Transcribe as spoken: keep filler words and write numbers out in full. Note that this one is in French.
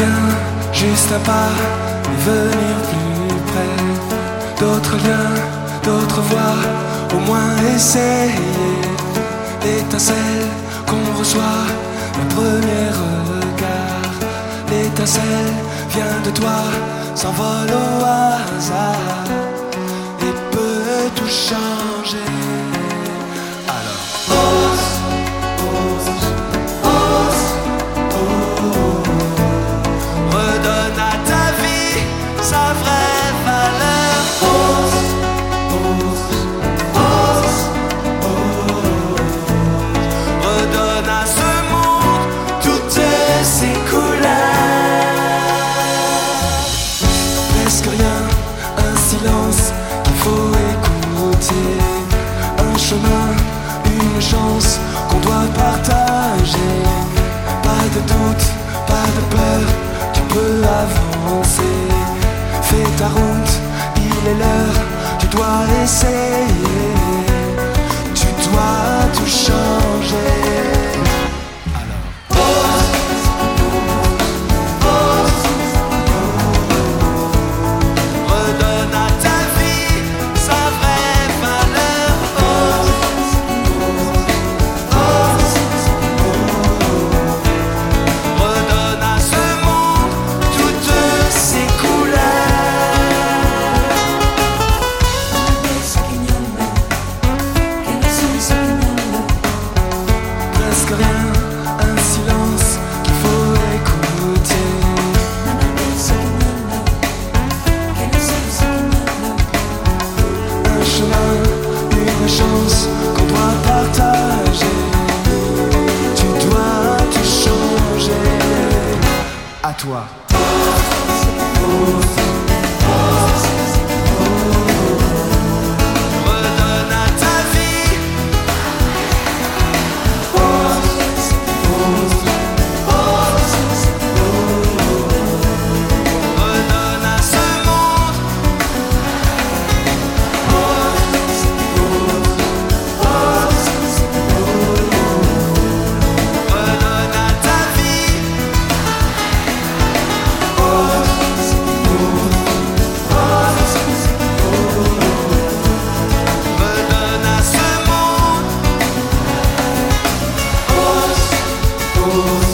Viens juste à pas et venir plus près. D'autres liens, d'autres voix, au moins essayer. L'étincelle qu'on reçoit, le premier regard. L'étincelle vient de toi, s'envole au hasard et peut tout changer. Alors ose, ose, ose, ose. Redonne à ta vie sa vraie valeur. Ose, ose, ose, ose. Redonne à ce monde toutes ses couleurs. Presque rien, un silence qu'il faut écouter. Un chemin, une chance qu'on doit partager. Pas de doute, pas de peur, tu peux avancer. Fais ta route, il est l'heure, tu dois essayer. Tu dois tout changer. À toi. Redonne à ta vie. Redonne à ce monde. Redonne à ta vie. Redonne à ce monde. Ose, ose.